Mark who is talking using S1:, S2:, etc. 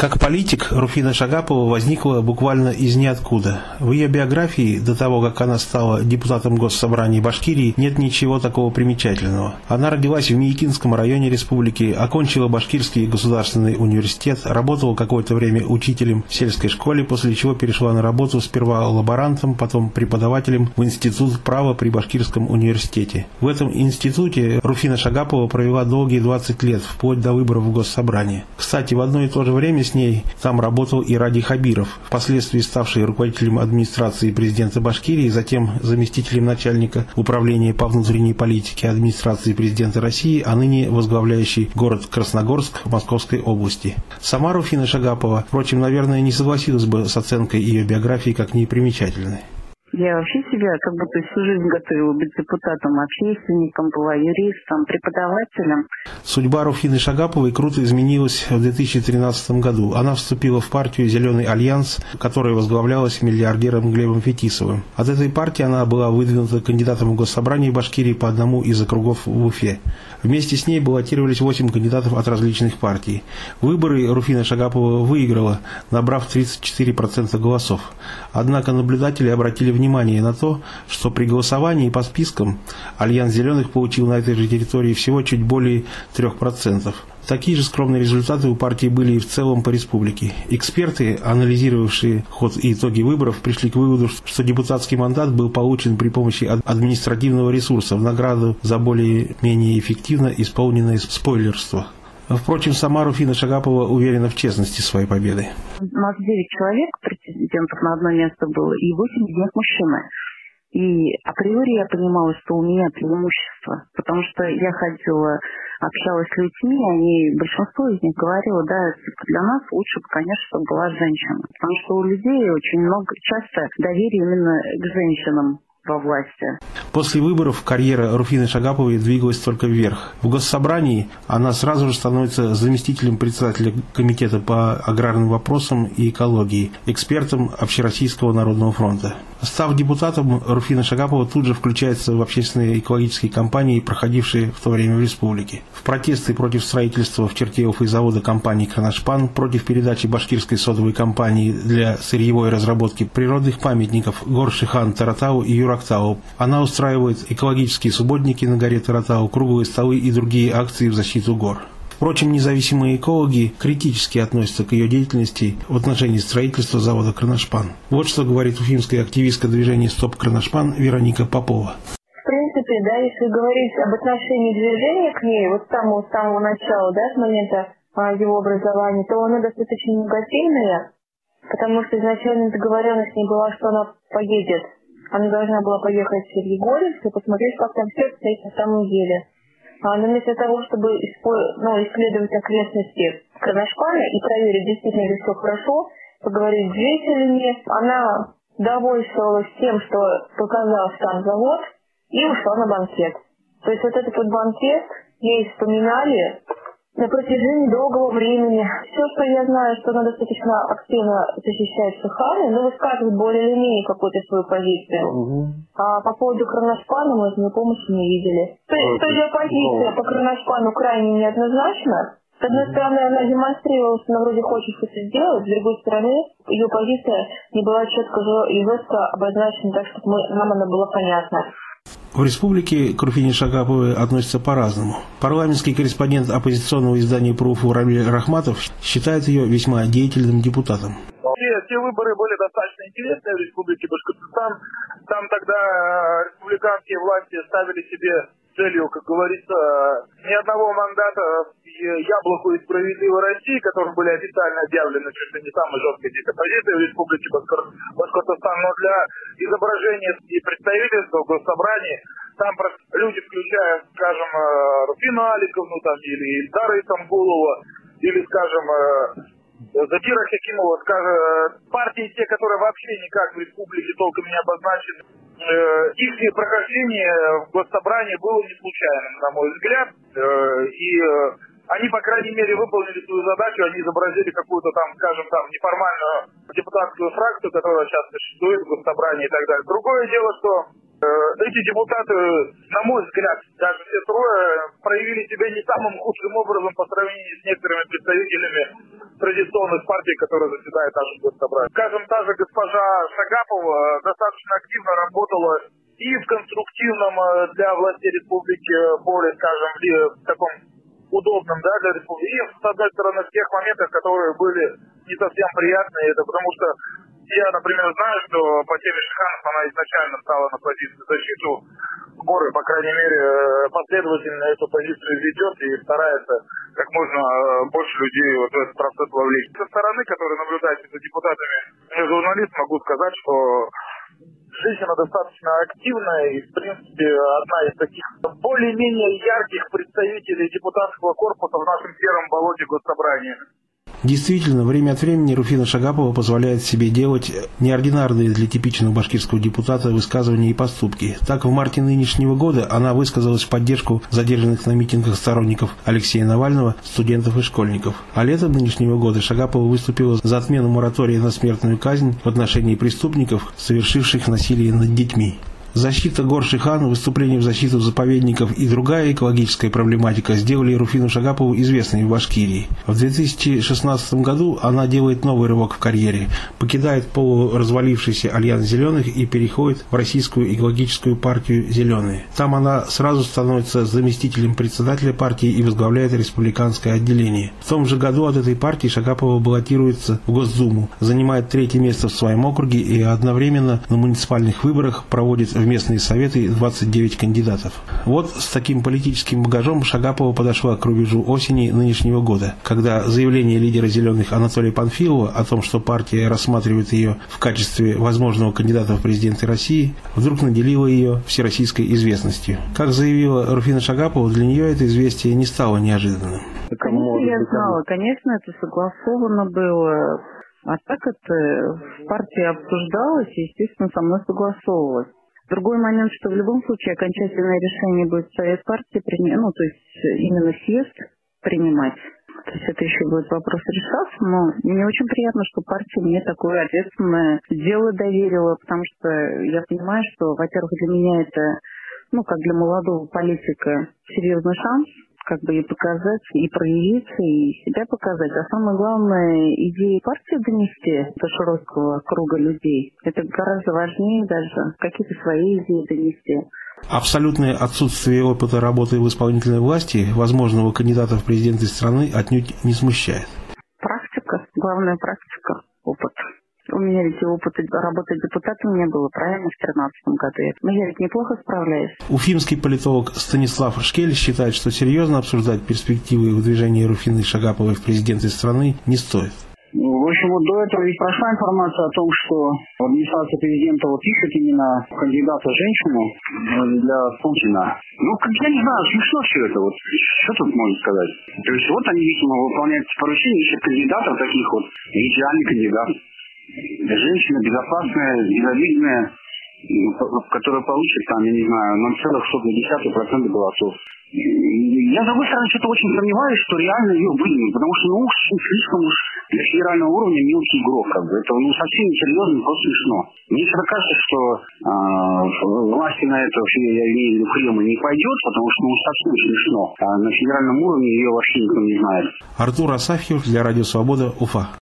S1: Как политик, Руфина Шагапова возникла буквально из ниоткуда. В ее биографии, до того, как она стала депутатом Госсобрания Башкирии, нет ничего такого примечательного. Она родилась в Миякинском районе республики, окончила Башкирский государственный университет, работала какое-то время учителем в сельской школе, после чего перешла на работу сперва лаборантом, потом преподавателем в Институт права при Башкирском университете. В этом институте Руфина Шагапова провела долгие 20 лет, вплоть до выборов в Госсобрание. Кстати, в одно и то же время с ней там работал и Ради Хабиров, впоследствии ставший руководителем администрации президента Башкирии, затем заместителем начальника управления по внутренней политике администрации президента России, а ныне возглавляющий город Красногорск Московской области. Сама Руфина Шагапова, впрочем, наверное, не согласилась бы с оценкой ее биографии как непримечательной.
S2: Я вообще себя как будто всю жизнь готовила быть депутатом, общественником, была юристом, преподавателем.
S1: Судьба Руфины Шагаповой круто изменилась в 2013 году. Она вступила в партию «Зеленый альянс», которая возглавлялась миллиардером Глебом Фетисовым. От этой партии она была выдвинута кандидатом в Госсобрание Башкирии по одному из округов в Уфе. Вместе с ней баллотировались 8 кандидатов от различных партий. Выборы Руфина Шагапова выиграла, набрав 34% голосов. Однако наблюдатели обратили внимание на то, что при голосовании по спискам Альянс Зеленых получил на этой же территории всего чуть более 3%. Такие же скромные результаты у партии были и в целом по республике. Эксперты, анализировавшие ход и итоги выборов, пришли к выводу, что депутатский мандат был получен при помощи административного ресурса в награду за более-менее эффективно исполненное спойлерство. Впрочем, сама Руфина Шагапова уверена в честности своей победы.
S2: У нас 9 человек, претендентов на одно место было, и 8 из них мужчины. И априори я понимала, что у меня преимущество, потому что я ходила, общалась с людьми, большинство из них говорило, да, для нас лучше бы, конечно, чтобы была женщина. Потому что у людей очень часто доверие именно к женщинам во власти.
S1: После выборов карьера Руфины Шагаповой двигалась только вверх. В Госсобрании она сразу же становится заместителем председателя Комитета по аграрным вопросам и экологии, экспертом Общероссийского народного фронта. Став депутатом, Руфина Шагапова тут же включается в общественные экологические кампании, проходившие в то время в республике. В протесты против строительства в черте Уфы завода компании «Кроношпан», против передачи башкирской содовой компании для сырьевой разработки природных памятников гор Шихан, Таратау и Юрактау. Она устраивает экологические субботники на горе Таратау, круглые столы и другие акции в защиту гор. Впрочем, независимые экологи критически относятся к ее деятельности в отношении строительства завода «Кроношпан». Вот что говорит уфимская активистка движения «Стоп Кроношпан» Вероника Попова.
S3: В принципе, да, если говорить об отношении движения к ней, вот с самого начала, да, с момента его образования, то оно достаточно негативное, потому что изначально договоренность не была, что она поедет. Она должна была поехать в Егорьевск и посмотреть, как там все стоит на самом деле. Но вместо того, чтобы исследовать окрестности Кроношпана и проверить, действительно ли все хорошо, поговорить с жителями, она довольствовалась тем, что показал сам завод, и ушла на банкет. То есть вот этот вот банкет ей вспоминали на протяжении долгого времени. Все, что я знаю, что она достаточно активно защищает Шиханы, высказывает более или менее какую-то свою позицию. А по поводу Кроношпана мы от нее помощи не видели. То есть ее позиция по Кроношпану крайне неоднозначна. С одной стороны, она демонстрировала, что она вроде хочет что-то сделать, с другой стороны, ее позиция не была четко и жестко обозначена, так чтобы нам она была понятна.
S1: В республике к Руфине Шагаповой относятся по-разному. Парламентский корреспондент оппозиционного издания про Уфу Рамиль Рахматов считает ее весьма деятельным депутатом.
S4: Те выборы были достаточно интересные в республике Башкортостан. Там тогда республиканские власти ставили себе целью, как говорится, ни одного мандата Яблоку и Справедливой России, которые были официально объявлены чуть ли не самой жесткой оппозицией в республике Башкортостан, но для изображения и представительства в Госсобрании там люди, включая, скажем, Руфину Аликовну там, или Ильдара Исамгулова, или, скажем, Закира Хакимова, скажем, партии те, которые вообще никак в республике толком не обозначены, их прохождение в Госсобрании было не случайным, на мой взгляд, и они, по крайней мере, выполнили свою задачу, они изобразили какую-то там, скажем, там неформальную депутатскую фракцию, которая сейчас существует в Госсобрании и так далее. Другое дело, что Эти депутаты, на мой взгляд, даже все трое, проявили себя не самым худшим образом по сравнению с некоторыми представителями традиционных партий, которые заседают в нашем госсобрании. Скажем, та же госпожа Шагапова достаточно активно работала и в конструктивном для властей республики поле, скажем, в таком удобном, да, для республики. И, с одной стороны, в тех моментах, которые были не совсем приятные, это потому что я, например, знаю, что по теме Шиханов она изначально стала на позицию защиты сборы, по крайней мере, последовательно эту позицию ведет и старается как можно больше людей вот в этот процесс вовлечь. Со стороны, которые наблюдают за депутатами, я журналист, могу сказать, что женщина достаточно активная и, в принципе, одна из таких более-менее ярких представителей депутатского корпуса в нашем сером болоте госсобрания.
S1: Действительно, время от времени Руфина Шагапова позволяет себе делать неординарные для типичного башкирского депутата высказывания и поступки. Так, в марте нынешнего года она высказалась в поддержку задержанных на митингах сторонников Алексея Навального, студентов и школьников. А летом нынешнего года Шагапова выступила за отмену моратория на смертную казнь в отношении преступников, совершивших насилие над детьми. Защита гор Шихан, выступление в защиту заповедников и другая экологическая проблематика сделали Руфину Шагапову известной в Башкирии. В 2016 году она делает новый рывок в карьере, покидает полуразвалившийся Альянс Зеленых и переходит в Российскую экологическую партию «Зеленые». Там она сразу становится заместителем председателя партии и возглавляет республиканское отделение. В том же году от этой партии Шагапова баллотируется в Госдуму, занимает 3-е место в своем округе и одновременно на муниципальных выборах проводит в местные советы 29 кандидатов. Вот с таким политическим багажом Шагапова подошла к рубежу осени нынешнего года, когда заявление лидера «Зеленых» Анатолия Панфилова о том, что партия рассматривает ее в качестве возможного кандидата в президенты России, вдруг наделило ее всероссийской известностью. Как заявила Руфина Шагапова, для нее это известие не стало неожиданным.
S2: Конечно, я знала, конечно, это согласовано было. А так это в партии обсуждалось и, естественно, со мной согласовывалось. Другой момент, что в любом случае окончательное решение будет совет партии принимать, то есть именно съезд принимать. То есть это еще будет вопрос решаться, но мне очень приятно, что партия мне такое ответственное дело доверила, потому что я понимаю, что, во-первых, для меня это, как для молодого политика, серьезный шанс, как бы и показать, и проявиться, и себя показать. А самое главное, идеи партии донести до широкого круга людей. Это гораздо важнее даже какие-то свои идеи донести.
S1: Абсолютное отсутствие опыта работы в исполнительной власти возможного кандидата в президенты страны отнюдь не смущает.
S2: Практика, главная практика, опыт. У меня ведь и опыта работы депутатом не было, правильно, в 2013 году. Но я ведь неплохо справляюсь.
S1: Уфимский политолог Станислав Шкель считает, что серьезно обсуждать перспективы выдвижения Руфины Шагаповой в президенты страны не стоит.
S5: В общем, вот до этого ведь прошла информация о том, что администрация президента ищет именно кандидата женщину для Путина. Я не знаю, смешно все это. Что тут можно сказать? То есть они, видимо, выполняют поручения, ищут кандидатов таких идеальный кандидат. Женщина безопасная, безобидная, которая получит, 0,1% голосов. Я, с другой стороны, что-то очень сомневаюсь, что реально ее выдвинут, потому что, слишком уж для федерального уровня мелкий игрок, Это, совсем несерьезно, просто смешно. Мне всегда кажется, что власти на это, я имею в виду Кремль, не пойдет, потому что, совсем смешно. А на федеральном уровне ее вообще никто не знает.
S1: Артур Асафьев для Радио Свобода, Уфа.